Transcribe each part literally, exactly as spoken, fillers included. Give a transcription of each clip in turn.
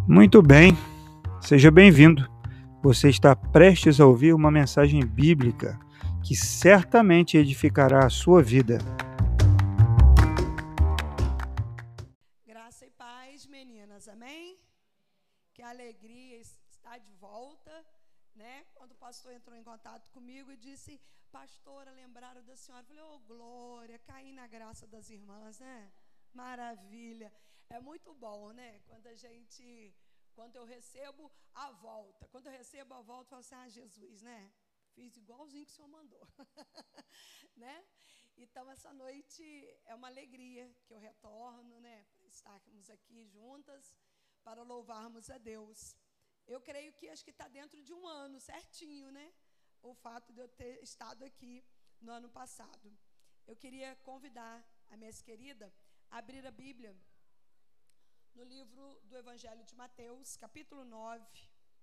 Muito bem, seja bem-vindo. Você está prestes a ouvir uma mensagem bíblica que certamente edificará a sua vida. Graça e paz, meninas, amém? Que alegria estar de volta, né? Quando o pastor entrou em contato comigo e disse, pastora, lembraram da senhora? Eu falei, ô, glória, caí na graça das irmãs, né? Maravilha. É muito bom, né? Quando a gente, quando eu recebo a volta, quando eu recebo a volta, eu falo assim, ah, Jesus, né? Fiz igualzinho que o Senhor mandou, né? Então, essa noite é uma alegria que eu retorno, né? Para estarmos aqui juntas, para louvarmos a Deus. Eu creio que acho que está dentro de um ano, certinho, né? O fato de eu ter estado aqui no ano passado. Eu queria convidar a minha querida a abrir a Bíblia no livro do Evangelho de Mateus, capítulo nove.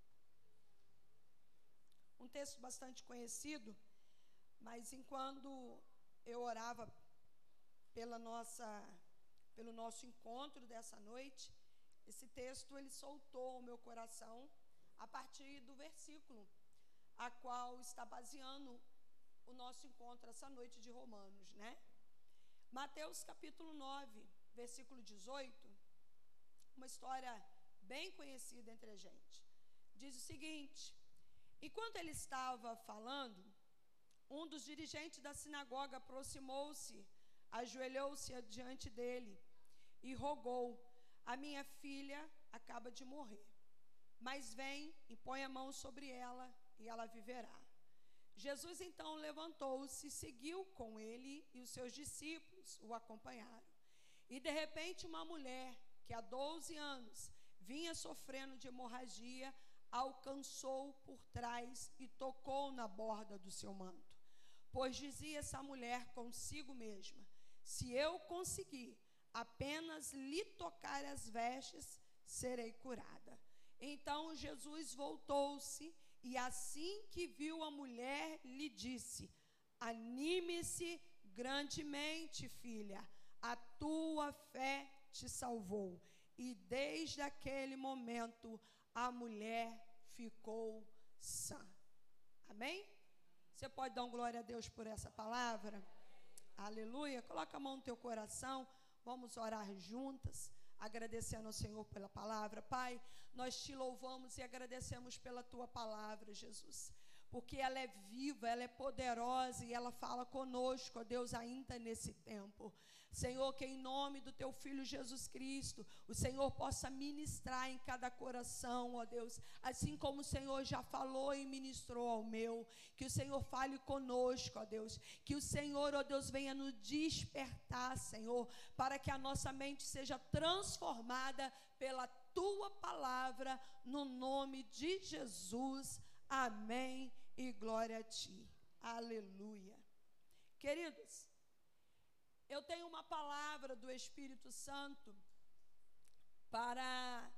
Um texto bastante conhecido, mas enquanto eu orava pela nossa, pelo nosso encontro dessa noite, esse texto ele soltou o meu coração a partir do versículo a qual está baseando o nosso encontro essa noite de Romanos, né? Mateus capítulo nove, versículo dezoito, uma história bem conhecida entre a gente. Diz o seguinte: enquanto ele estava falando, um dos dirigentes da sinagoga aproximou-se, ajoelhou-se diante dele e rogou, a minha filha acaba de morrer, mas vem e põe a mão sobre ela e ela viverá. Jesus então levantou-se, seguiu com ele e os seus discípulos o acompanharam. E de repente uma mulher que há doze anos vinha sofrendo de hemorragia, alcançou por trás e tocou na borda do seu manto. Pois dizia essa mulher consigo mesma, se eu conseguir apenas lhe tocar as vestes, serei curada. Então Jesus voltou-se e assim que viu a mulher, lhe disse, anime-se grandemente, filha, a tua fé te salvou. E desde aquele momento a mulher ficou sã. Amém? Você pode dar um glória a Deus por essa palavra? Aleluia. Coloca a mão no teu coração. Vamos orar juntas, agradecendo ao Senhor pela palavra. Pai, nós te louvamos e agradecemos pela tua palavra, Jesus, porque ela é viva, ela é poderosa e ela fala conosco, ó Deus, ainda nesse tempo. Senhor, que em nome do teu Filho Jesus Cristo, o Senhor possa ministrar em cada coração, ó Deus, assim como o Senhor já falou e ministrou ao meu, que o Senhor fale conosco, ó Deus, que o Senhor, ó Deus, venha nos despertar, Senhor, para que a nossa mente seja transformada pela tua palavra, no nome de Jesus, amém e glória a ti, aleluia. Queridos, eu tenho uma palavra do Espírito Santo para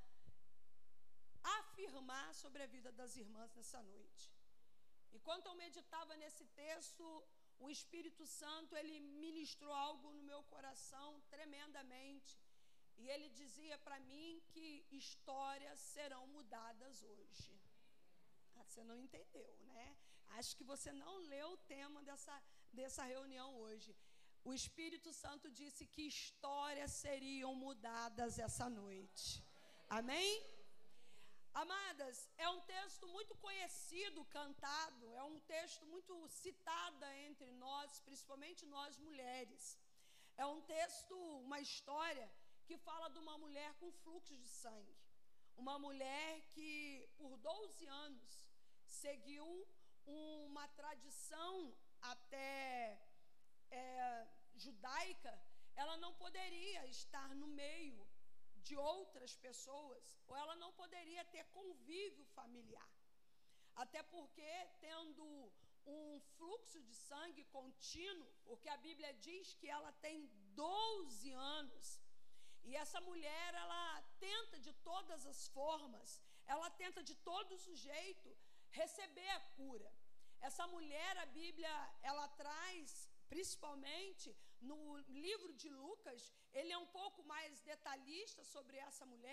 afirmar sobre a vida das irmãs nessa noite. Enquanto eu meditava nesse texto, o Espírito Santo, ele ministrou algo no meu coração tremendamente. E ele dizia para mim que histórias serão mudadas hoje. Ah, você não entendeu, né? Acho que você não leu o tema dessa, dessa reunião hoje. O Espírito Santo disse que histórias seriam mudadas essa noite. Amém? Amadas, é um texto muito conhecido, cantado, é um texto muito citado entre nós, principalmente nós mulheres. É um texto, uma história que fala de uma mulher com fluxo de sangue. Uma mulher que por doze anos seguiu uma tradição até é, judaica. Ela não poderia estar no meio de outras pessoas, ou ela não poderia ter convívio familiar. Até porque, tendo um fluxo de sangue contínuo, porque a Bíblia diz que ela tem doze anos, e essa mulher, ela tenta de todas as formas, ela tenta de todos os jeitos receber a cura. Essa mulher, a Bíblia, ela traz, principalmente no livro de Lucas, ele é um pouco mais detalhista sobre essa mulher,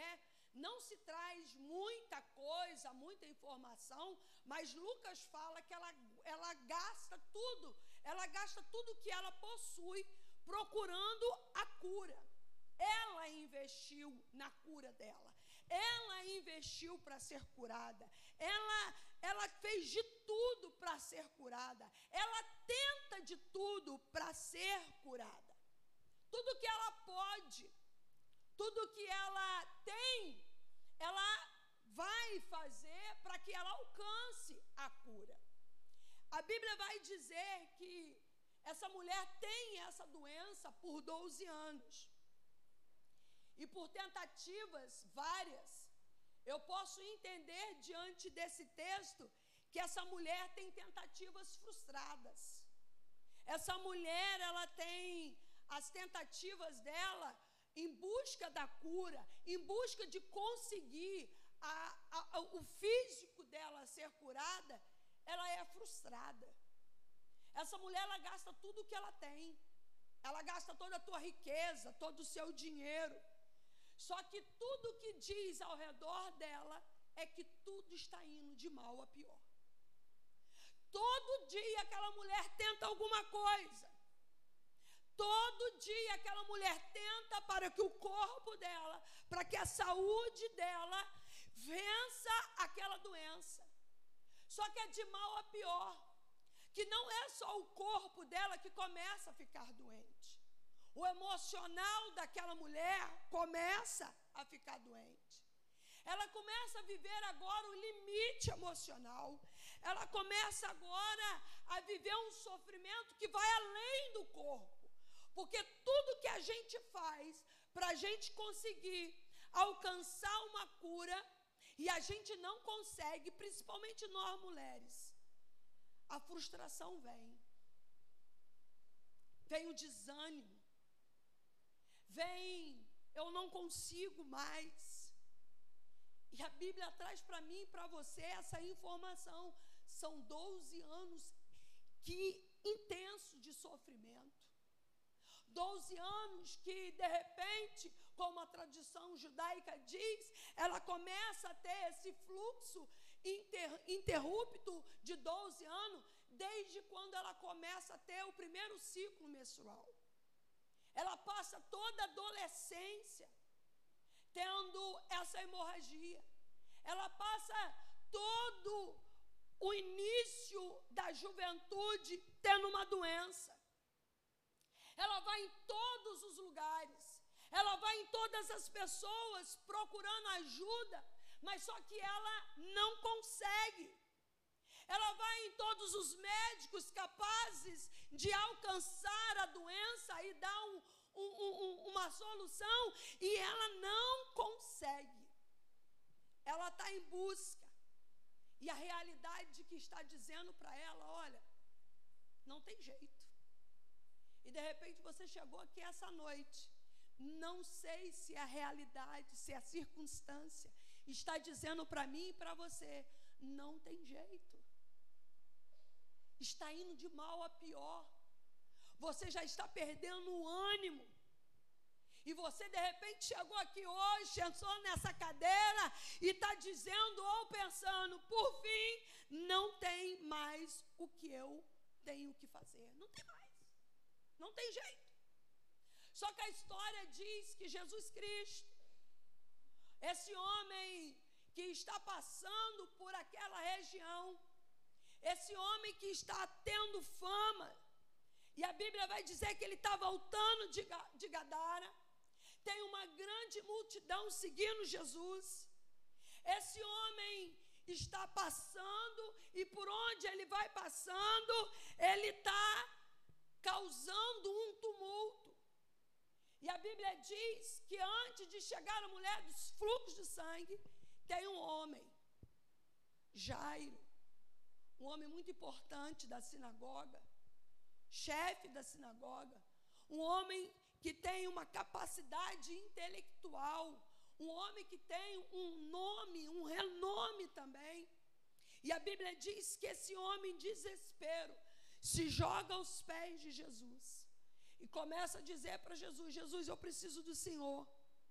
Não se traz muita coisa, muita informação, mas Lucas fala que ela, ela gasta tudo, ela gasta tudo que ela possui procurando a cura. Ela investiu na cura dela, ela investiu para ser curada, ela, ela fez de tudo para ser curada, ela tenta de tudo para ser curada. Tudo que ela pode, tudo que ela tem, ela vai fazer para que ela alcance a cura. A Bíblia vai dizer que essa mulher tem essa doença por doze anos. E por tentativas várias, eu posso entender diante desse texto que essa mulher tem tentativas frustradas. Essa mulher, ela tem as tentativas dela em busca da cura, em busca de conseguir a, a, o físico dela ser curada, ela é frustrada. Essa mulher, ela gasta tudo o que ela tem, ela gasta toda a tua riqueza, todo o seu dinheiro, só que tudo que diz ao redor dela é que tudo está indo de mal a pior. Todo dia aquela mulher tenta alguma coisa, todo dia aquela mulher tenta para que o corpo dela, para que a saúde dela vença aquela doença. Só que é de mal a pior, que não é só o corpo dela que começa a ficar doente. O emocional daquela mulher começa a ficar doente. Ela começa a viver agora o limite emocional. Ela começa agora a viver um sofrimento que vai além do corpo. Porque tudo que a gente faz para a gente conseguir alcançar uma cura, e a gente não consegue, principalmente nós mulheres, a frustração vem. Vem o desânimo. Vem, eu não consigo mais. E a Bíblia traz para mim e para você essa informação. São doze anos que, intensos de sofrimento. doze anos que, de repente, como a tradição judaica diz, ela começa a ter esse fluxo inter, interrupto de doze anos, desde quando ela começa a ter o primeiro ciclo menstrual. Ela passa toda a adolescência tendo essa hemorragia. Ela passa todo o início da juventude tendo uma doença. Ela vai em todos os lugares. Ela vai em todas as pessoas procurando ajuda, mas só que ela não consegue. Ela vai em todos os médicos capazes de alcançar a doença e dar um, um, um, uma solução, e ela não consegue. Ela está em busca. E a realidade que está dizendo para ela, olha, não tem jeito. E de repente você chegou aqui essa noite, não sei se a realidade, se a circunstância está dizendo para mim e para você, não tem jeito. Está indo de mal a pior. Você já está perdendo o ânimo. E você de repente chegou aqui hoje, sentou nessa cadeira e está dizendo ou pensando, por fim, não tem mais o que eu tenho que fazer. Não tem mais. Não tem jeito. Só que a história diz que Jesus Cristo, esse homem que está passando por aquela região, esse homem que está tendo fama, e a Bíblia vai dizer que ele está voltando de, de Gadara, tem uma grande multidão seguindo Jesus. Esse homem está passando, e por onde ele vai passando, ele está causando um tumulto. E a Bíblia diz que antes de chegar a mulher dos fluxos de sangue, tem um homem, Jairo, um homem muito importante da sinagoga, chefe da sinagoga, um homem que tem uma capacidade intelectual, um homem que tem um nome, um renome também. E a Bíblia diz que esse homem, em desespero, se joga aos pés de Jesus e começa a dizer para Jesus, Jesus, eu preciso do Senhor.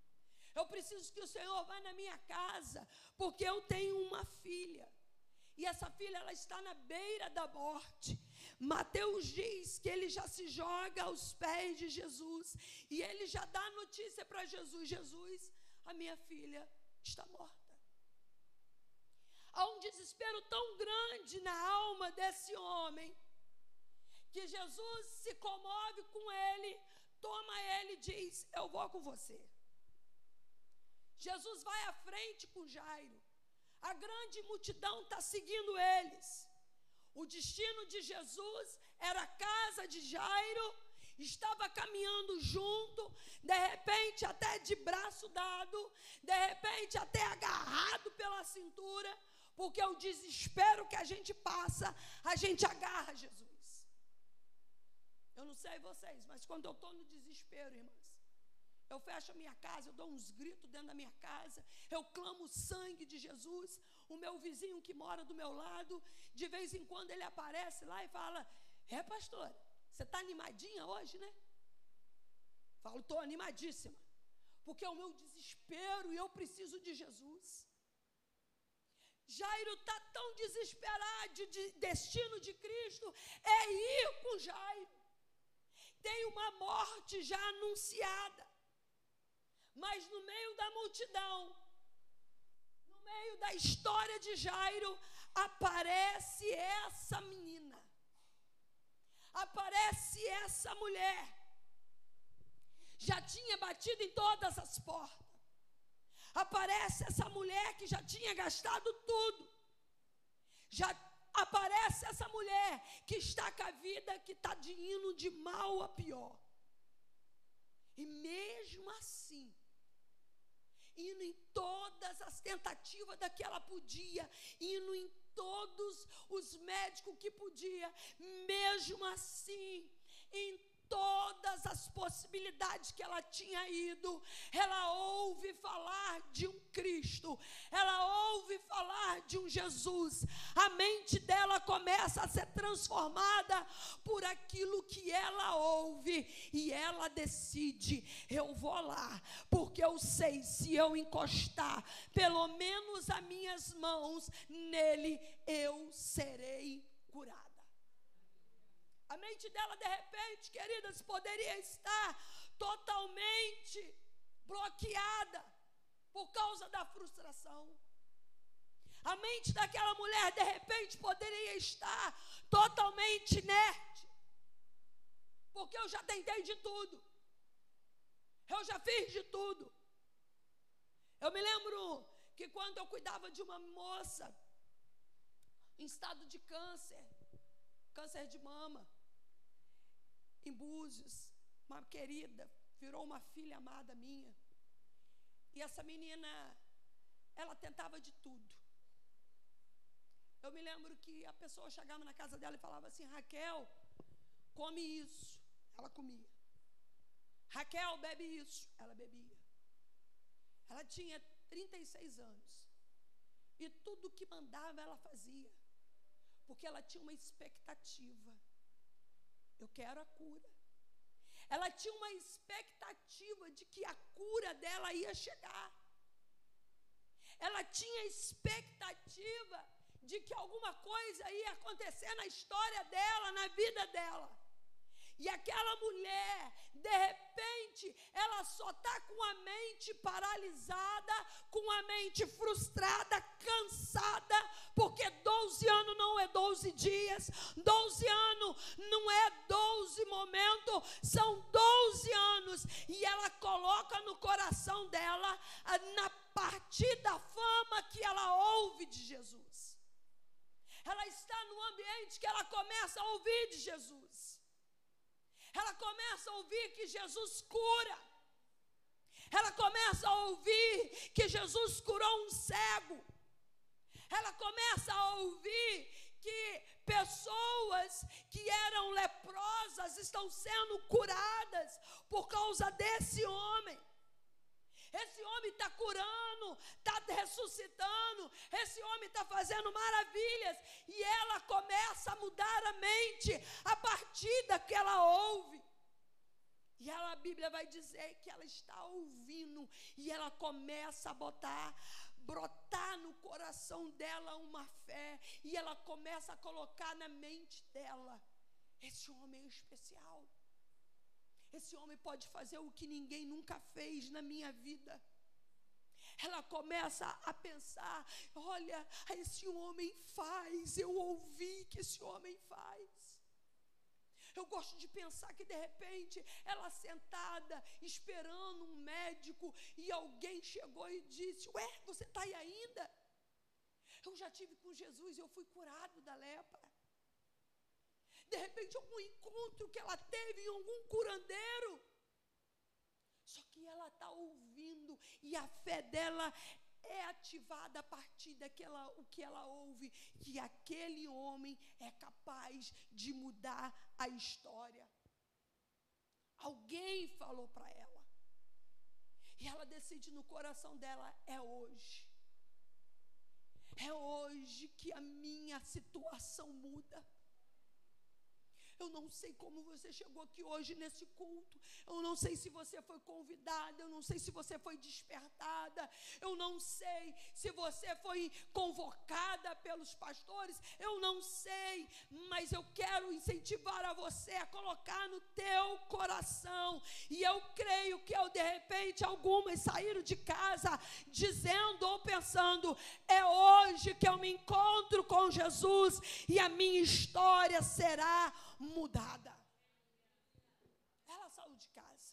Eu preciso que o Senhor vá na minha casa, porque eu tenho uma filha. E essa filha, ela está na beira da morte. Mateus diz que ele já se joga aos pés de Jesus. E ele já dá a notícia para Jesus: Jesus, a minha filha está morta. Há um desespero tão grande na alma desse homem, que Jesus se comove com ele, toma ele e diz: eu vou com você. Jesus vai à frente com Jairo. A grande multidão está seguindo eles. O destino de Jesus era a casa de Jairo. Estava caminhando junto, de repente até de braço dado, de repente até agarrado pela cintura, porque o desespero que a gente passa, a gente agarra Jesus. Eu não sei vocês, mas quando eu estou no desespero, irmãs, eu fecho a minha casa, eu dou uns gritos dentro da minha casa, eu clamo o sangue de Jesus. O meu vizinho que mora do meu lado, de vez em quando ele aparece lá e fala: é, pastor, você está animadinha hoje, né? Falo: estou animadíssima, porque é o meu desespero e eu preciso de Jesus. Jairo está tão desesperado, de destino de Cristo é ir com Jairo. Tem uma morte já anunciada. Mas no meio da multidão, no meio da história de Jairo, aparece essa menina, aparece essa mulher. Já tinha batido em todas as portas. Aparece essa mulher que já tinha gastado tudo. Já aparece essa mulher que está com a vida que está indo de mal a pior. E mesmo assim, indo em todas as tentativas da que ela podia, indo em todos os médicos que podia, mesmo assim, em todas as possibilidades que ela tinha ido, ela ouve falar de um Cristo, ela ouve falar de um Jesus. A mente dela começa a ser transformada por aquilo que ela ouve, e ela decide: eu vou lá, porque eu sei, se eu encostar pelo menos as minhas mãos nele, eu serei curada. A mente dela, de repente, queridas, poderia estar totalmente bloqueada por causa da frustração. A mente daquela mulher, de repente, poderia estar totalmente inerte, porque eu já tentei de tudo, eu já fiz de tudo. Eu me lembro que quando eu cuidava de uma moça em estado de câncer, câncer de mama, em Búzios, uma querida, virou uma filha amada minha. E essa menina, ela tentava de tudo. Eu me lembro que a pessoa chegava na casa dela e falava assim: Raquel, come isso. Ela comia. Raquel, bebe isso. Ela bebia. Ela tinha trinta e seis anos. E tudo que mandava ela fazia. Porque ela tinha uma expectativa. Eu quero a cura. Ela tinha uma expectativa de que a cura dela ia chegar. Ela tinha expectativa de que alguma coisa ia acontecer na história dela, na vida dela. E aquela mulher, de repente, ela só está com a mente paralisada, com a mente frustrada, cansada, porque doze anos não é doze dias, doze anos não é doze momentos, são doze anos. E ela coloca no coração dela, na partir da fama que ela ouve de Jesus. Ela está num ambiente que ela começa a ouvir de Jesus. Ela começa a ouvir que Jesus cura. Ela começa a ouvir que Jesus curou um cego. Ela começa a ouvir que pessoas que eram leprosas estão sendo curadas por causa desse homem. Esse homem está curando, está ressuscitando, esse homem está fazendo maravilhas. E ela começa a mudar a mente a partir da que ela ouve. E ela, a Bíblia vai dizer que ela está ouvindo e ela começa a botar, brotar no coração dela uma fé, e ela começa a colocar na mente dela: esse homem é especial, esse homem pode fazer o que ninguém nunca fez na minha vida. Ela começa a pensar: olha, esse homem faz, eu ouvi que esse homem faz. Eu gosto de pensar que de repente ela sentada esperando um médico e alguém chegou e disse: ué, você está aí ainda? Eu já tive com Jesus e eu fui curado da lepra. De repente algum encontro que ela teve em algum curandeiro. Só que ela está ouvindo e a fé dela é ativada a partir daquela, o que ela ouve, que aquele homem é capaz de mudar a história. Alguém falou para ela. E ela decide no coração dela: é hoje. É hoje que a minha situação muda. Eu não sei como você chegou aqui hoje nesse culto. Eu não sei se você foi convidada. Eu não sei se você foi despertada. Eu não sei se você foi convocada pelos pastores. Eu não sei. Mas eu quero incentivar a você a colocar no teu coração. E eu creio que eu, de repente, algumas saíram de casa dizendo ou pensando: é hoje que eu me encontro com Jesus e a minha história será mudada. Ela saiu de casa.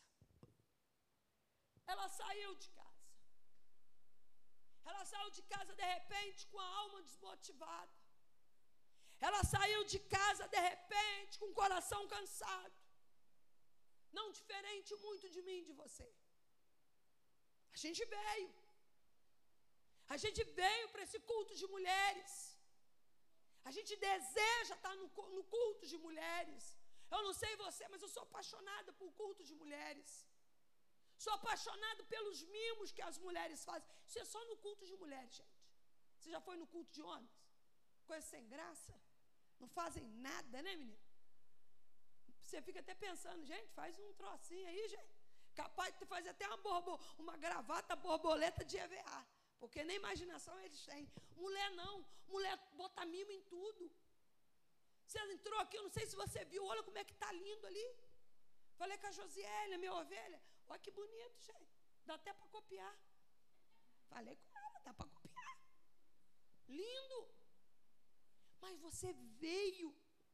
Ela saiu de casa. Ela saiu de casa de repente com a alma desmotivada. Ela saiu de casa de repente com o coração cansado. Não diferente muito de mim e de você. A gente veio. A gente veio para esse culto de mulheres. A gente deseja estar no, no culto de mulheres. Eu não sei você, mas eu sou apaixonada por culto de mulheres. Sou apaixonada pelos mimos que as mulheres fazem. Isso é só no culto de mulheres, gente. Você já foi no culto de homens? Coisa sem graça. Não fazem nada, né, menino? Você fica até pensando: gente, faz um trocinho aí, gente. Capaz de fazer até uma, borbo, uma gravata borboleta de E V A. Porque nem imaginação eles têm. Mulher não. Mulher bota mimo em tudo. Você entrou aqui, eu não sei se você viu. Olha como é que está lindo ali. Falei com a Josiele, minha ovelha. Olha que bonito, gente. Dá até para copiar. Falei com ela, dá para copiar. Lindo. Mas você veio.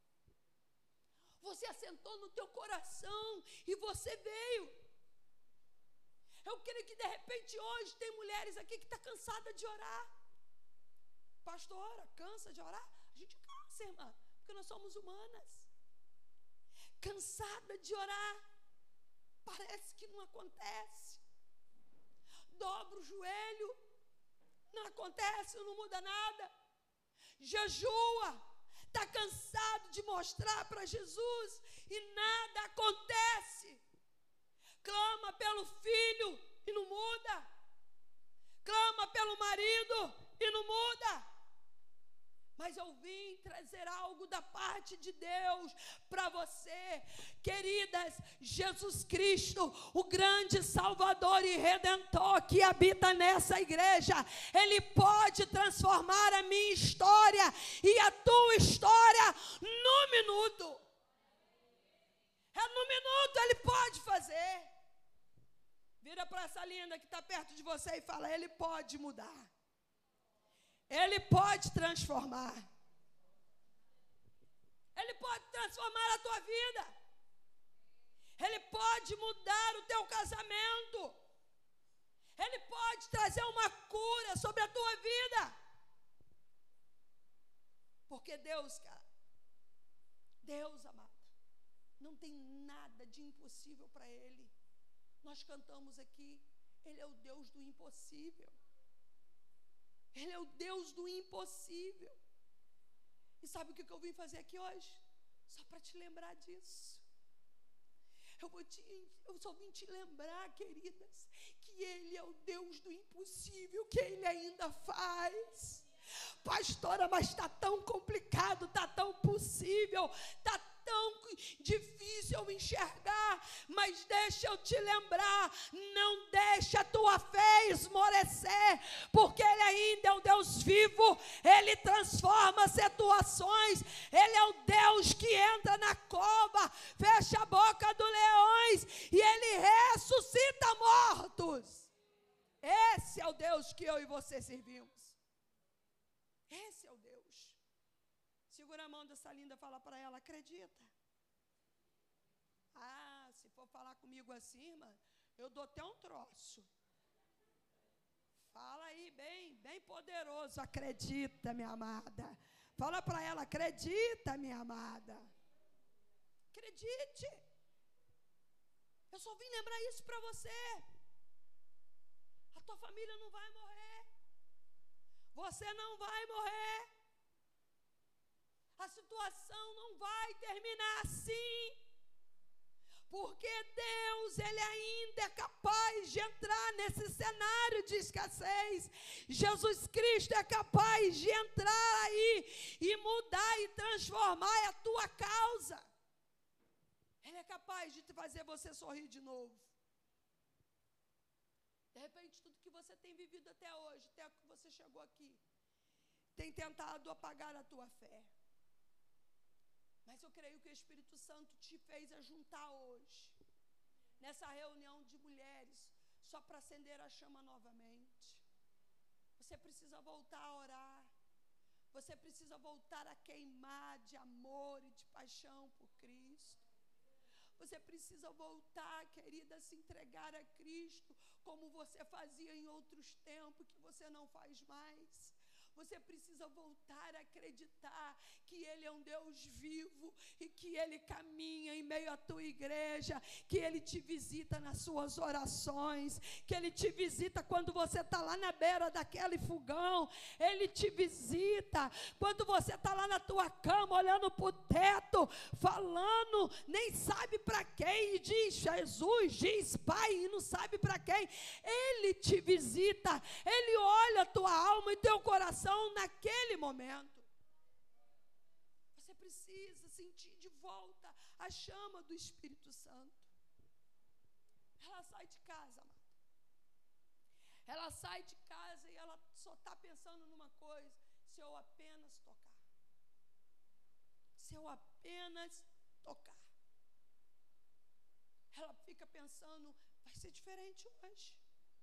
Você assentou no teu coração e você veio. Eu creio que de repente hoje tem mulheres aqui que estão cansadas de orar. Pastora, cansa de orar? A gente cansa, irmã, porque nós somos humanas. Cansada de orar. Parece que não acontece. Dobra o joelho. Não acontece, não muda nada. Jejua. Está cansado de mostrar para Jesus e nada acontece. Clama pelo filho e não muda. Clama pelo marido e não muda. Mas eu vim trazer algo da parte de Deus para você. Queridas, Jesus Cristo, o grande Salvador e Redentor que habita nessa igreja, Ele pode transformar a minha história e a tua história no minuto. É no minuto, Ele pode fazer. Vira para essa linda que está perto de você e fala: Ele pode mudar. Ele pode transformar. Ele pode transformar a tua vida. Ele pode mudar o teu casamento. Ele pode trazer uma cura sobre a tua vida. Porque Deus, cara, Deus, amada, não tem nada de impossível para Ele. Nós cantamos aqui: Ele é o Deus do impossível. Ele é o Deus do impossível. E sabe o que eu vim fazer aqui hoje? Só para te lembrar disso. Eu, vou te, eu só vim te lembrar, queridas, que Ele é o Deus do impossível, que Ele ainda faz. Pastora, mas está tão complicado, está tão possível, está tão difícil eu enxergar, mas deixa eu te lembrar, não deixa a tua fé esmorecer, porque Ele ainda é o Deus vivo, Ele transforma situações, Ele é o Deus que entra na cova, fecha a boca dos leões e Ele ressuscita mortos. Esse é o Deus que eu e você servimos. Esse é o Deus. Segura a mão dessa linda, fala para ela, acredita. Ah, se for falar comigo assim, irmã, eu dou até um troço. Fala aí bem, bem poderoso, acredita, minha amada. Fala para ela, acredita, minha amada. Acredite. Eu só vim lembrar isso para você. A tua família não vai morrer. Você não vai morrer. A situação não vai terminar assim. Porque Deus, Ele ainda é capaz de entrar nesse cenário de escassez. Jesus Cristo é capaz de entrar aí e mudar e transformar a tua causa. Ele é capaz de te fazer você sorrir de novo. De repente, tudo que você tem vivido até hoje, até que você chegou aqui, tem tentado apagar a tua fé. Mas eu creio que o Espírito Santo te fez ajuntar hoje, nessa reunião de mulheres, só para acender a chama novamente. Você precisa voltar a orar. Você precisa voltar a queimar de amor e de paixão por Cristo. Você precisa voltar, querida, a se entregar a Cristo, como você fazia em outros tempos, que você não faz mais. Você precisa voltar a acreditar que Ele é um Deus vivo e que Ele caminha em meio à tua igreja, que Ele te visita nas suas orações, que Ele te visita quando você está lá na beira daquele fogão, Ele te visita quando você está lá na tua cama, olhando para o teto, falando, nem sabe para quem, e diz Jesus, diz Pai, e não sabe para quem. Ele te visita, Ele olha a tua alma e teu coração naquele momento. Você precisa sentir de volta a chama do Espírito Santo. Ela sai de casa, amada. Ela sai de casa e ela só está pensando numa coisa: se eu apenas tocar. Se eu apenas tocar. Ela fica pensando, vai ser diferente hoje.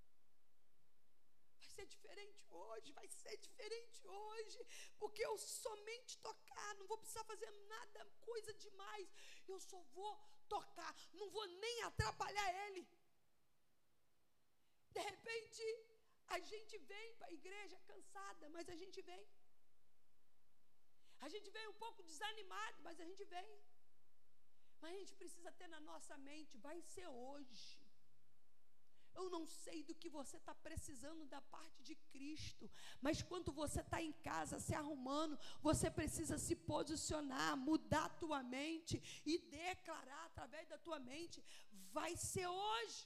Vai ser diferente hoje, vai ser diferente hoje, porque eu somente tocar, não vou precisar fazer nada, coisa demais, eu só vou tocar, não vou nem atrapalhar Ele. De repente, a gente vem para a igreja cansada, mas a gente vem. A gente vem um pouco desanimado, mas a gente vem. Mas a gente precisa ter na nossa mente, vai ser hoje. Eu não sei do que você está precisando da parte de Cristo, mas quando você está em casa se arrumando, você precisa se posicionar, mudar a tua mente e declarar através da tua mente, vai ser hoje.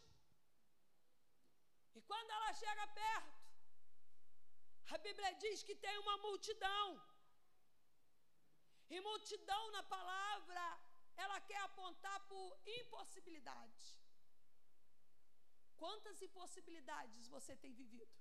E quando ela chega perto, a Bíblia diz que tem uma multidão, e multidão na palavra, ela quer apontar por impossibilidade. Quantas impossibilidades você tem vivido?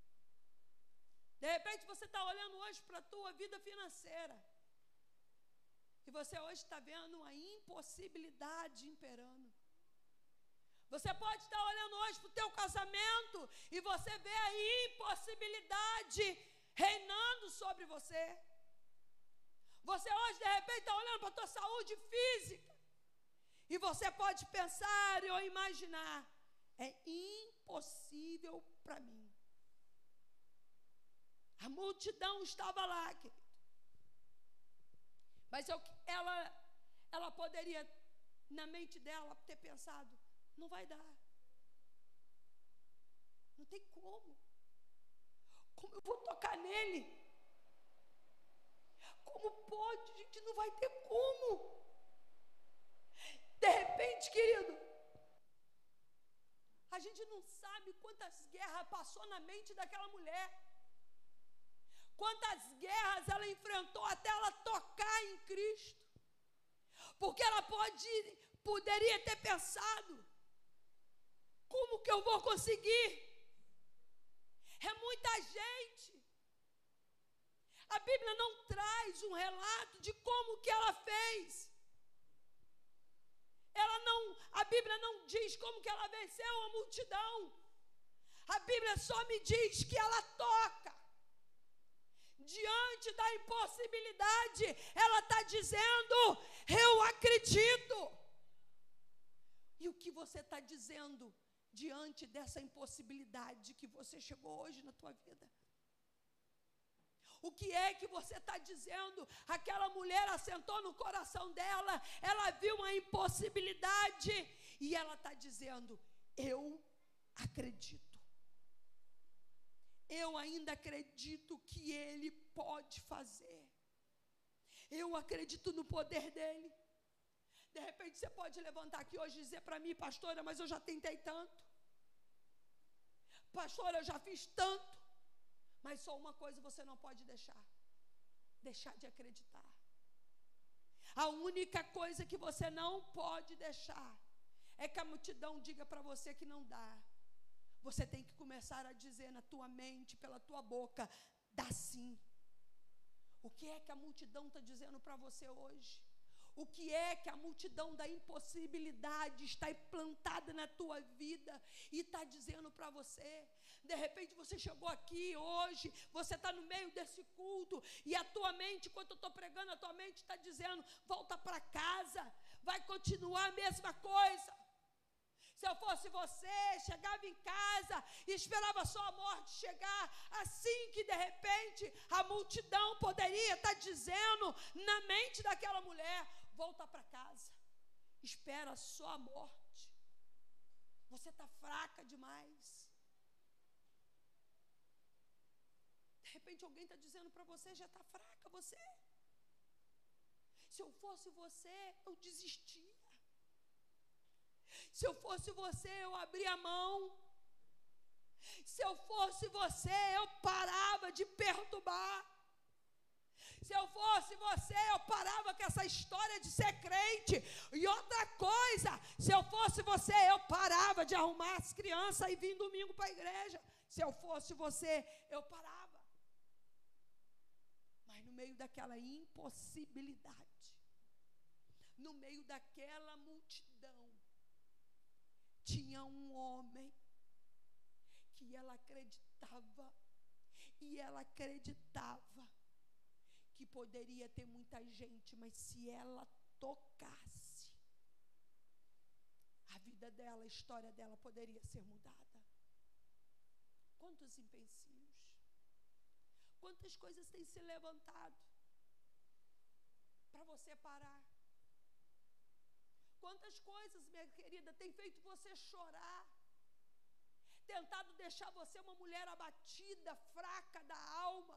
De repente você está olhando hoje para a tua vida financeira, e você hoje está vendo uma impossibilidade imperando. Você pode estar olhando hoje para o teu casamento, e você vê a impossibilidade reinando sobre você. Você hoje de repente está olhando para a tua saúde física, e você pode pensar ou imaginar, é impossível para mim. A multidão estava lá, querido. Mas eu, ela, ela poderia, na mente dela, ter pensado, não vai dar. Não tem como. Como eu vou tocar nele? Como pode? Gente, não vai ter como. De repente, querido, a gente não sabe quantas guerras passou na mente daquela mulher. Quantas guerras ela enfrentou até ela tocar em Cristo. Porque ela pode, poderia ter pensado, como que eu vou conseguir? É muita gente. A Bíblia não traz um relato de como que ela fez. Ela não, a Bíblia não diz como que ela venceu a multidão. A Bíblia só me diz que ela toca. Diante da impossibilidade, ela está dizendo, eu acredito. E o que você está dizendo diante dessa impossibilidade que você chegou hoje na tua vida? O que é que você está dizendo? Aquela mulher assentou no coração dela, ela viu uma impossibilidade e ela está dizendo, eu acredito. Eu ainda acredito que Ele pode fazer. Eu acredito no poder dEle. De repente você pode levantar aqui hoje e dizer para mim, pastora, mas eu já tentei tanto. Pastora, eu já fiz tanto. Mas só uma coisa você não pode deixar. Deixar de acreditar. A única coisa que você não pode deixar é que a multidão diga para você que não dá. Você tem que começar a dizer na tua mente, pela tua boca, dá sim. O que é que a multidão está dizendo para você hoje? O que é que a multidão da impossibilidade está implantada na tua vida e está dizendo para você? De repente você chegou aqui hoje, você está no meio desse culto e a tua mente, enquanto eu estou pregando, a tua mente está dizendo, volta para casa, vai continuar a mesma coisa. Se eu fosse você, chegava em casa e esperava só a morte chegar, assim que de repente a multidão poderia estar dizendo na mente daquela mulher, volta para casa, espera só a morte, você está fraca demais. De repente alguém está dizendo para você, já está fraca você. Se eu fosse você, eu desistia. Se eu fosse você, eu abria a mão. Se eu fosse você, eu parava de perturbar. Se eu fosse você, eu parava com essa história de ser crente. E outra coisa, se eu fosse você, eu parava de arrumar as crianças e vir domingo para a igreja. Se eu fosse você, eu parava. Mas no meio daquela impossibilidade, no meio daquela multidão, tinha um homem que ela acreditava, e ela acreditava que poderia ter muita gente, mas se ela tocasse, a vida dela, a história dela poderia ser mudada. Quantos empecilhos, quantas coisas têm se levantado para você parar? Quantas coisas, minha querida, tem feito você chorar, tentado deixar você uma mulher abatida, fraca da alma,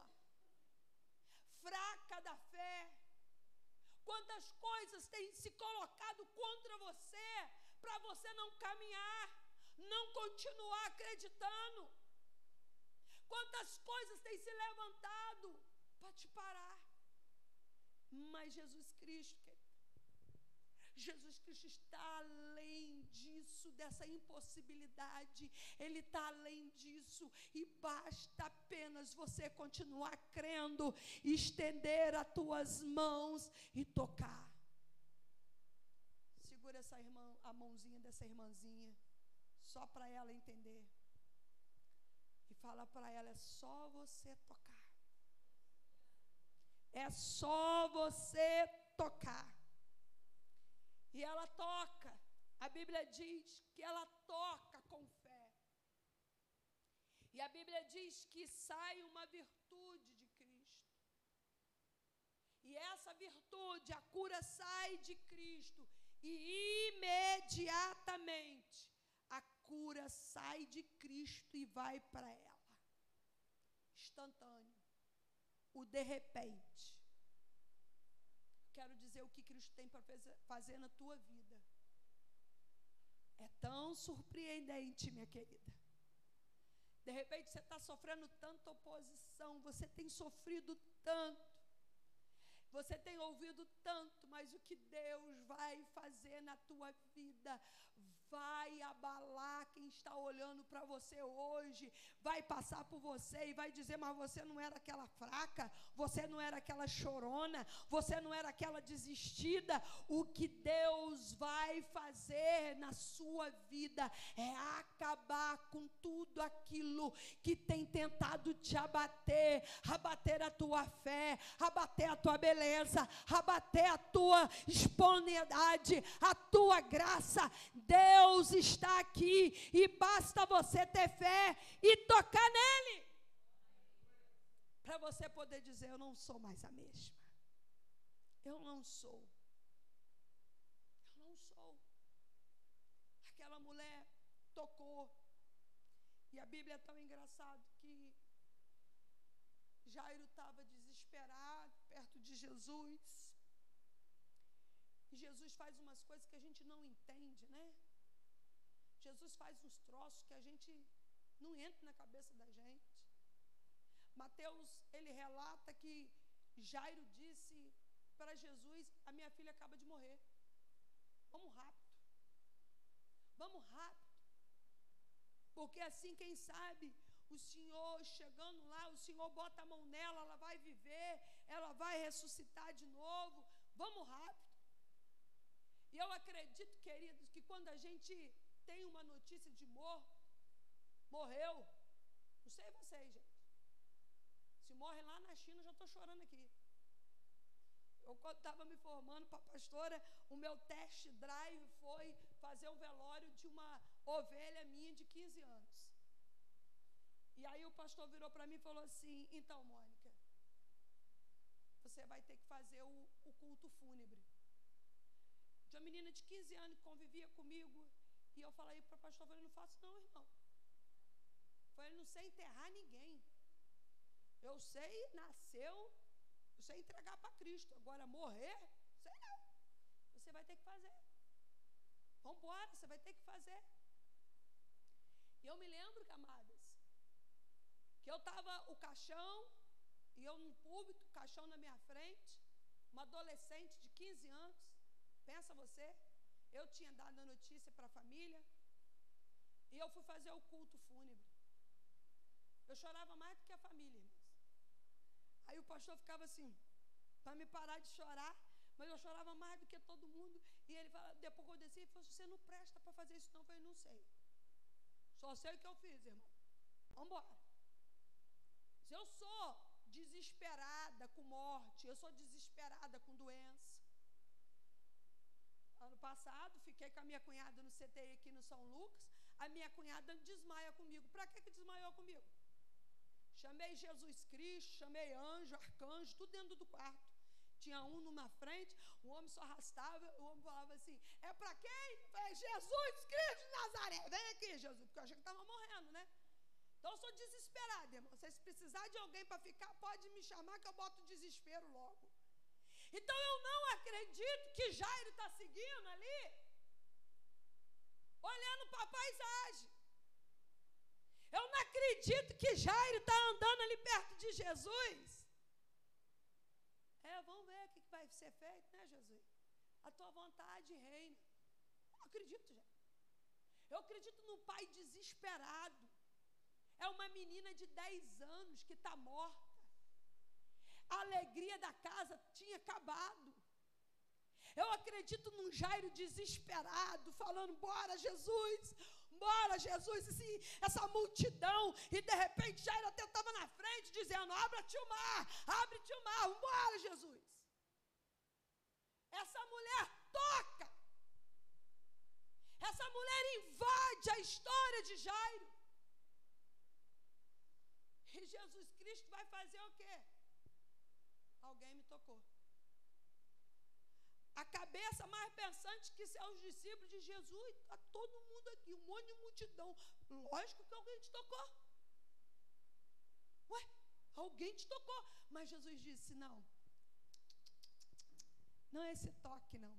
fraca da fé. Quantas coisas têm se colocado contra você, para você não caminhar, não continuar acreditando. Quantas coisas têm se levantado para te parar. Mas Jesus Cristo, Jesus Cristo está além disso, dessa impossibilidade. Ele está além disso. E basta apenas você continuar crendo, estender as tuas mãos e tocar. Segura essa irmã, a mãozinha dessa irmãzinha, só para ela entender. E fala para ela, é só você tocar. É só você tocar. E ela toca. A Bíblia diz que ela toca com fé. E a Bíblia diz que sai uma virtude de Cristo. E essa virtude, a cura sai de Cristo. E imediatamente a cura sai de Cristo e vai para ela. Instantâneo. O de repente. Quero dizer o que Cristo tem para fazer na tua vida. É tão surpreendente, minha querida. De repente você está sofrendo tanta oposição, você tem sofrido tanto. Você tem ouvido tanto, mas o que Deus vai fazer na tua vida vai abalar quem está olhando para você hoje, vai passar por você e vai dizer, mas você não era aquela fraca, você não era aquela chorona, você não era aquela desistida. O que Deus vai fazer na sua vida é acabar com tudo aquilo que tem tentado te abater, abater a tua fé, abater a tua beleza, abater a tua espontaneidade, a tua graça. Deus está aqui e basta você ter fé e tocar nele, para você poder dizer, eu não sou mais a mesma. Eu não sou. Eu não sou. Aquela mulher tocou. E a Bíblia é tão engraçado que Jairo estava desesperado perto de Jesus. E Jesus faz umas coisas que a gente não entende, né? Jesus faz uns troços que a gente não entra na cabeça da gente. Mateus, ele relata que Jairo disse para Jesus, a minha filha acaba de morrer. Vamos rápido. Vamos rápido. Porque assim, quem sabe, o Senhor chegando lá, o Senhor bota a mão nela, ela vai viver, ela vai ressuscitar de novo. Vamos rápido. E eu acredito, queridos, que quando a gente tem uma notícia de morto, morreu, não sei vocês, gente. Se morre lá na China, eu já estou chorando aqui. Eu, quando estava me formando para pastora, o meu test drive foi fazer um velório de uma ovelha minha de quinze anos. E aí o pastor virou para mim e falou assim, então, Mônica, você vai ter que fazer o, o culto fúnebre. De uma menina de quinze anos que convivia comigo, e eu falei para o pastor, eu falei, não faço não, irmão. Eu falei, não sei enterrar ninguém. Eu sei, nasceu, eu sei entregar para Cristo. Agora, morrer, sei não. Você vai ter que fazer. Vamos embora, você vai ter que fazer. E eu me lembro, camadas, que eu estava, o caixão, e eu no púlpito, o caixão na minha frente, uma adolescente de quinze anos, pensa você, eu tinha dado a notícia para a família, e eu fui fazer o culto fúnebre. Eu chorava mais do que a família, irmãos. Aí o pastor ficava assim, para me parar de chorar, mas eu chorava mais do que todo mundo. E ele fala, depois que eu desci, ele falou, você não presta para fazer isso não. Eu falei, não sei. Só sei o que eu fiz, irmão. Vamos embora. Se eu sou desesperada com morte, eu sou desesperada com doença. Ano passado, fiquei com a minha cunhada no C T I aqui no São Lucas. A minha cunhada desmaia comigo. Para que que desmaiou comigo? Chamei Jesus Cristo, chamei anjo, arcanjo, tudo dentro do quarto. Tinha um numa frente, o homem só arrastava, o homem falava assim, é para quem? Eu falei, Jesus Cristo de Nazaré, vem aqui, Jesus, porque eu achei que estava morrendo, né? Então eu sou desesperada, irmão. Se precisar de alguém para ficar, pode me chamar que eu boto o desespero logo. Então eu não acredito que Jairo está seguindo ali, olhando para a paisagem. Eu não acredito que Jairo está andando ali perto de Jesus. É, vamos ver o que vai ser feito, né, Jesus? A tua vontade reina. Eu acredito, gente. Eu acredito num pai desesperado. É uma menina de dez anos que está morta. A alegria da casa tinha acabado. Eu acredito num Jairo desesperado, falando, bora Jesus, bora Jesus, assim, essa multidão, e de repente Jairo até estava na frente, dizendo, abre-te o mar, abre-te o mar, bora Jesus. Essa mulher toca, essa mulher invade a história de Jairo, e Jesus Cristo vai fazer o quê? Alguém me tocou. A cabeça mais pensante que são os discípulos de Jesus, está todo mundo aqui, um monte de multidão. Lógico que alguém te tocou. Ué, alguém te tocou. Mas Jesus disse, não. Não é esse toque, não.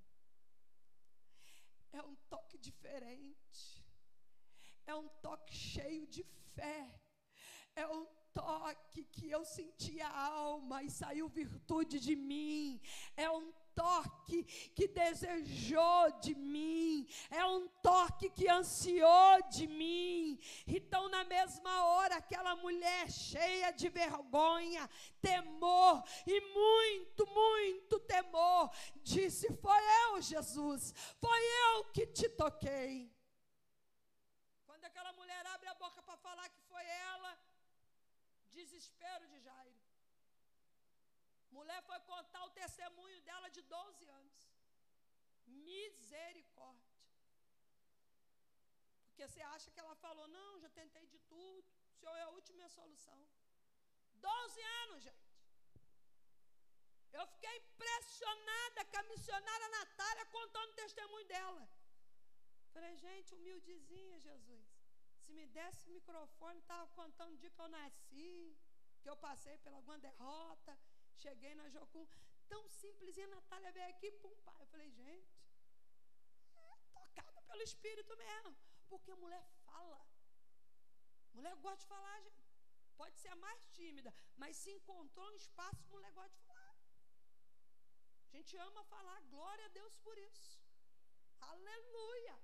É um toque diferente. É um toque cheio de fé. É um toque que eu senti a alma e saiu virtude de mim. É um toque que desejou de mim, é um toque que ansiou de mim. Então, na mesma hora, aquela mulher cheia de vergonha, temor e muito, muito temor, disse: foi eu, Jesus, foi eu que te toquei. Quando aquela mulher abre a boca para falar que foi ela, desespero de Jairo. Mulher foi contar o testemunho dela de doze anos. Misericórdia. Porque você acha que ela falou: não, já tentei de tudo, o Senhor é a última solução. doze anos, gente. Eu fiquei impressionada com a missionária Natália contando o testemunho dela. Falei: gente, humildezinha, Jesus. Se me desse o microfone, estava contando o dia que eu nasci, que eu passei por alguma derrota, cheguei na Jocum, tão simplesinha. A Natália veio aqui, pum, pai. Eu falei: gente, é tocada pelo Espírito mesmo, porque a mulher fala. Mulher gosta de falar, gente. Pode ser a mais tímida, mas se encontrou um espaço, mulher gosta de falar. A gente ama falar, glória a Deus por isso. Aleluia.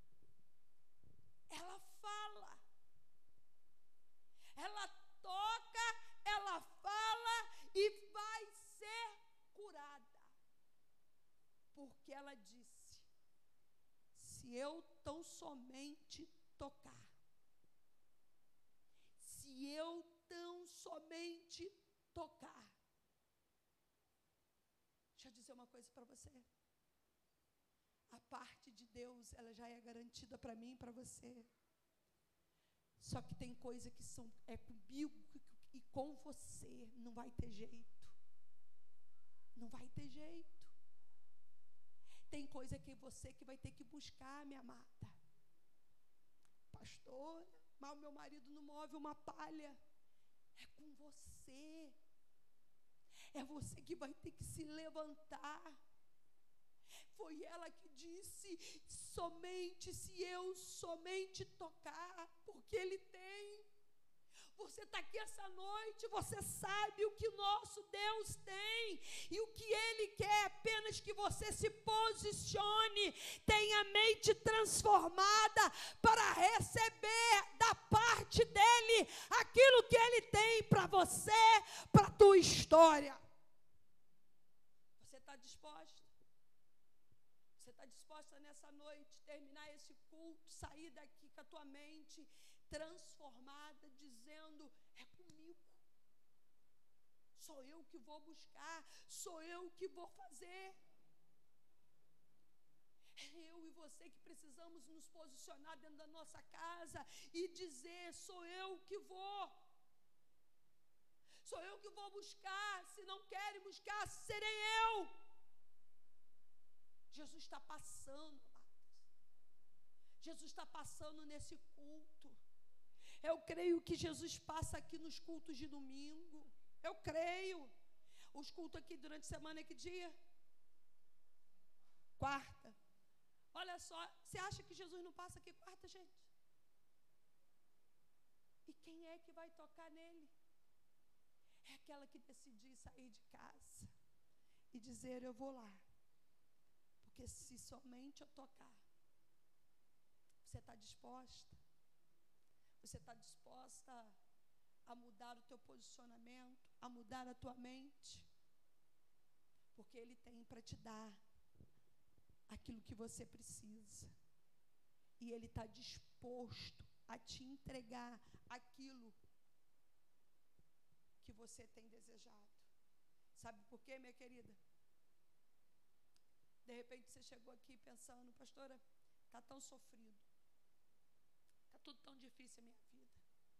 Ela fala, ela toca, ela fala e vai ser curada, porque ela disse: se eu tão somente tocar, se eu tão somente tocar. Deixa eu dizer uma coisa para você. A parte de Deus, ela já é garantida para mim e para você. Só que tem coisa que são, é comigo e com você. Não vai ter jeito. Não vai ter jeito. Tem coisa que você que vai ter que buscar, minha amada. Pastora, mas o meu marido não move uma palha. É com você. É você que vai ter que se levantar. Foi ela que disse: somente se eu somente tocar, porque Ele tem. Você está aqui essa noite, você sabe o que o nosso Deus tem, e o que Ele quer é apenas que você se posicione, tenha a mente transformada para receber da parte dEle aquilo que Ele tem para você, para a tua história. Você está disposta? Você está disposta nessa noite, terminar esse culto, sair daqui com a tua mente transformada, dizendo: é comigo, sou eu que vou buscar, sou eu que vou fazer. É eu e você que precisamos nos posicionar dentro da nossa casa e dizer: sou eu que vou, sou eu que vou buscar. Se não querem buscar, serei eu. Jesus está passando, amados. Jesus está passando nesse culto. Eu creio que Jesus passa aqui nos cultos de domingo. Eu creio. Os cultos aqui durante a semana é que dia? Quarta. Olha só, você acha que Jesus não passa aqui quarta, gente? E quem é que vai tocar nele? É aquela que decidiu sair de casa e dizer: eu vou lá. Porque se somente eu tocar, você está disposta? Você está disposta a mudar o teu posicionamento, a mudar a tua mente? Porque Ele tem para te dar aquilo que você precisa. E Ele está disposto a te entregar aquilo que você tem desejado. Sabe por quê, minha querida? De repente você chegou aqui pensando: pastora, está tão sofrido, está tudo tão difícil a minha vida.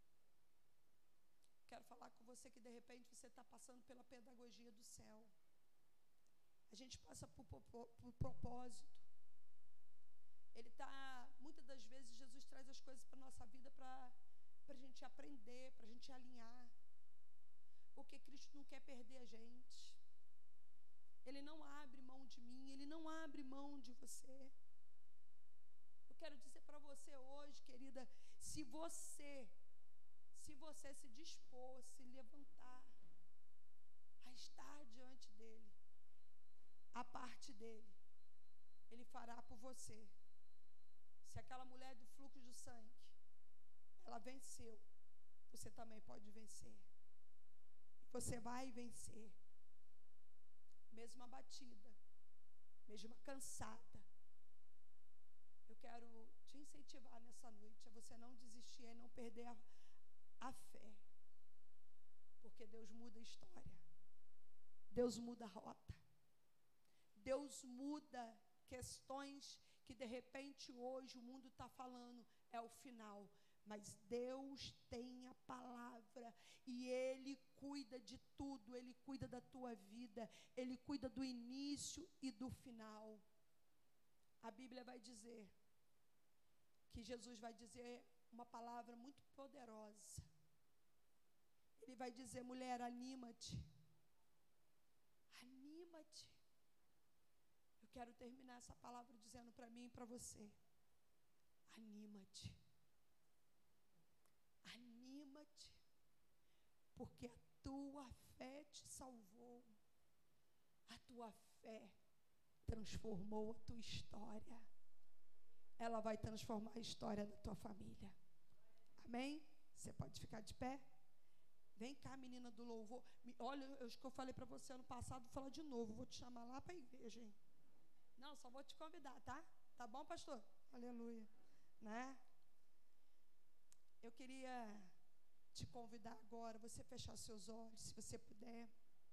Quero falar com você que de repente você está passando pela pedagogia do céu. A gente passa por, por, por propósito. Ele está, muitas das vezes Jesus traz as coisas para a nossa vida para a gente aprender, para a gente alinhar. Porque Cristo não quer perder a gente. Ele não abre mão de mim, Ele não abre mão de você. Eu quero dizer para você hoje, querida, se você, se se você se dispor, se levantar, a estar diante dele, a parte dele, ele fará por você. Se aquela mulher do fluxo do sangue, ela venceu, você também pode vencer. Você vai vencer. Mesmo abatida, mesmo cansada, eu quero te incentivar nessa noite a você não desistir e não perder a, a fé. Porque Deus muda a história. Deus muda a rota. Deus muda questões que de repente hoje o mundo está falando, é o final. Mas Deus tem a palavra e Ele cuida de tudo. Ele cuida da tua vida, Ele cuida do início e do final. A Bíblia vai dizer que Jesus vai dizer uma palavra muito poderosa. Ele vai dizer: mulher, anima-te. Anima-te. Eu quero terminar essa palavra dizendo para mim e para você: anima-te. Anima-te, porque a tua fé te salvou. A tua fé transformou a tua história. Ela vai transformar a história da tua família. Amém? Você pode ficar de pé? Vem cá, menina do louvor. Olha, eu acho que eu falei para você ano passado, vou falar de novo. Vou te chamar lá para a igreja, hein? Não, só vou te convidar, tá? Tá bom, pastor? Aleluia. Né? Eu queria te convidar agora, você fechar seus olhos, se você puder.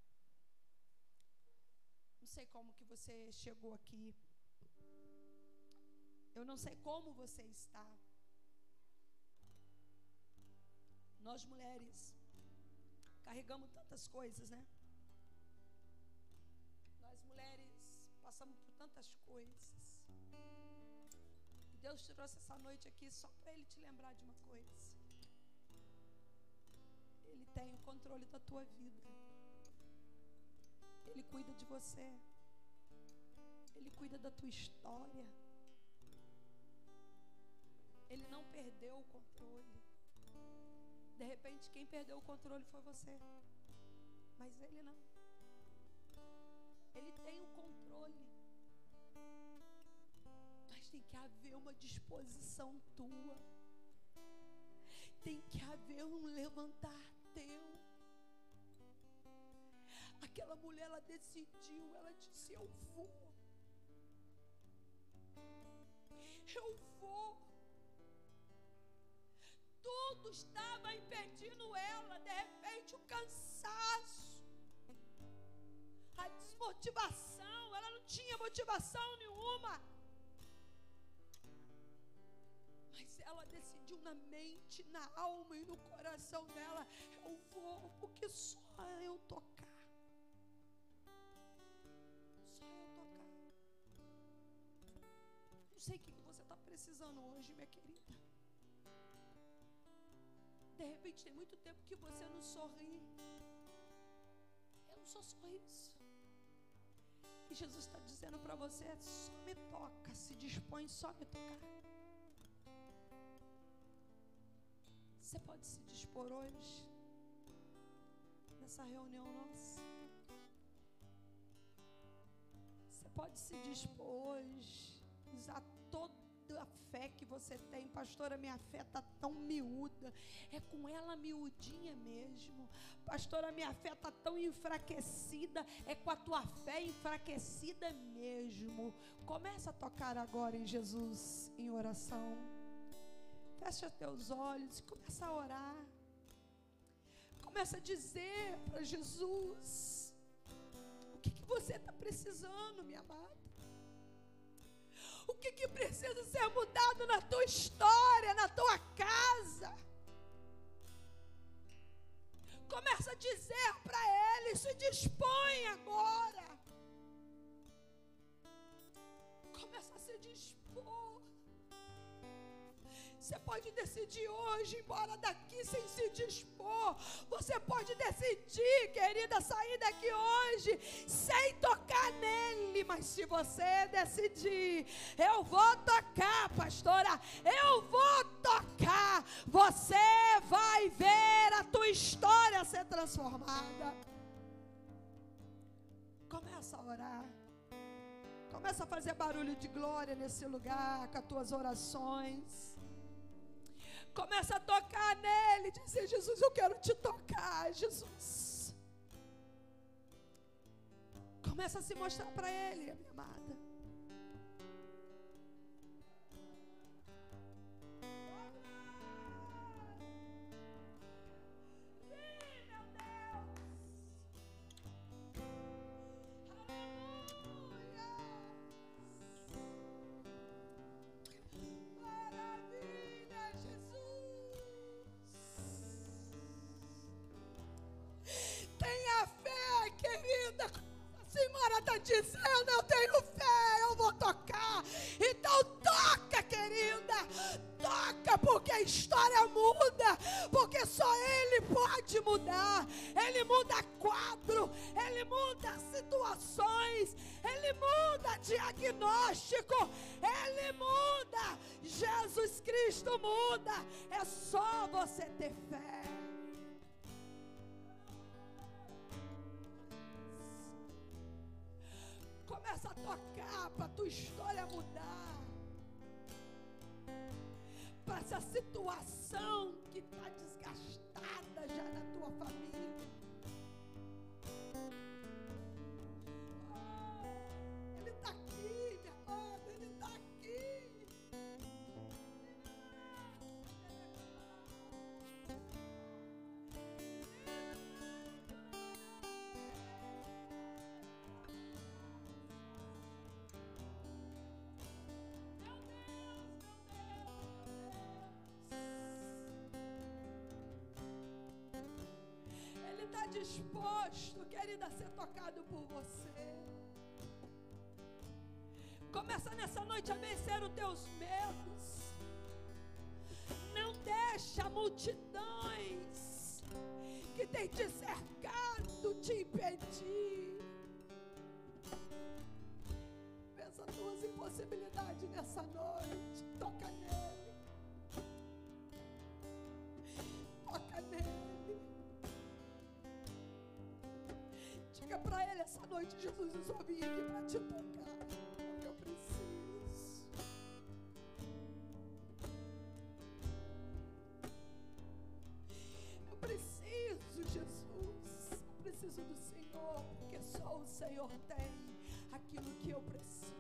Não sei como que você chegou aqui. Eu não sei como você está. Nós mulheres carregamos tantas coisas, né? Nós mulheres passamos por tantas coisas. Deus te trouxe essa noite aqui só para Ele te lembrar de uma coisa. Ele tem o controle da tua vida. Ele cuida de você. Ele cuida da tua história. Ele não perdeu o controle. De repente, quem perdeu o controle foi você. Mas Ele não. Ele tem o controle. Mas tem que haver uma disposição tua. Tem que haver um levantar teu. Aquela mulher, ela decidiu, ela disse: eu vou. Eu vou. Tudo estava impedindo ela. De repente, o cansaço, a desmotivação. Ela não tinha motivação nenhuma. Mas ela decidiu na mente, na alma e no coração dela: eu vou, porque só eu tocar. Só eu tocar. Não sei o que você está precisando hoje, minha querida. De repente tem muito tempo que você não sorri. Eu não sou sorriso. E Jesus está dizendo para você: só me toca, se dispõe só me tocar. Você pode se dispor hoje, nessa reunião nossa. Você pode se dispor hoje, usar toda a fé que você tem. Pastora, minha fé está tão miúda. É com ela miudinha mesmo. Pastora, minha fé está tão enfraquecida. É com a tua fé enfraquecida mesmo. Começa a tocar agora em Jesus, em oração. Fecha teus olhos e começa a orar. Começa a dizer para Jesus o que, que você está precisando, minha amada. O que, que precisa ser mudado na tua história, na tua casa. Começa a dizer para Ele: se dispõe agora. Começa a se dispor. Você pode decidir hoje ir embora daqui sem se dispor. Você pode decidir, querida, sair daqui hoje sem tocar nele. Mas se você decidir: eu vou tocar, pastora, eu vou tocar, você vai ver tua história ser transformada. Começa a orar. Começa a fazer barulho de glória nesse lugar com as tuas orações. Começa a tocar nele, dizer: Jesus, eu quero te tocar, Jesus. Começa a se mostrar para ele, minha amada. Dizendo: eu tenho fé, eu vou tocar. Então toca, querida, toca, porque a história muda, porque só Ele pode mudar. Ele muda quadro, Ele muda situações, Ele muda diagnóstico, Ele muda. Jesus Cristo muda. É só você ter fé. Começa a tocar para a tua história mudar, para essa situação que está desgastada já na tua família. Oh, Ele está aqui, minha amada, Ele está aqui. Está disposto, querida, a ser tocado por você. Começa nessa noite a vencer os teus medos. Não deixa multidões que tem te cercado te impedir. Pensa as tuas impossibilidades nessa noite. Toca nele. Toca nele. Diga para ele essa noite: Jesus, eu só vim aqui para te tocar, porque eu preciso. Eu preciso, Jesus. Eu preciso do Senhor, porque só o Senhor tem aquilo que eu preciso.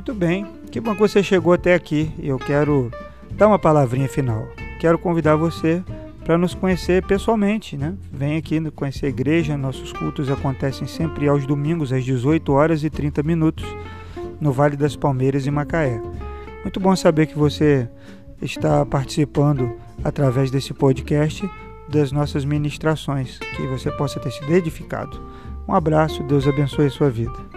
Muito bem, que bom que você chegou até aqui. Eu quero dar uma palavrinha final. Quero convidar você para nos conhecer pessoalmente, né? Vem aqui conhecer a igreja. Nossos cultos acontecem sempre aos domingos às dezoito horas e trinta minutos no Vale das Palmeiras, em Macaé. Muito bom saber que você está participando através desse podcast das nossas ministrações, que você possa ter sido edificado. Um abraço, Deus abençoe a sua vida.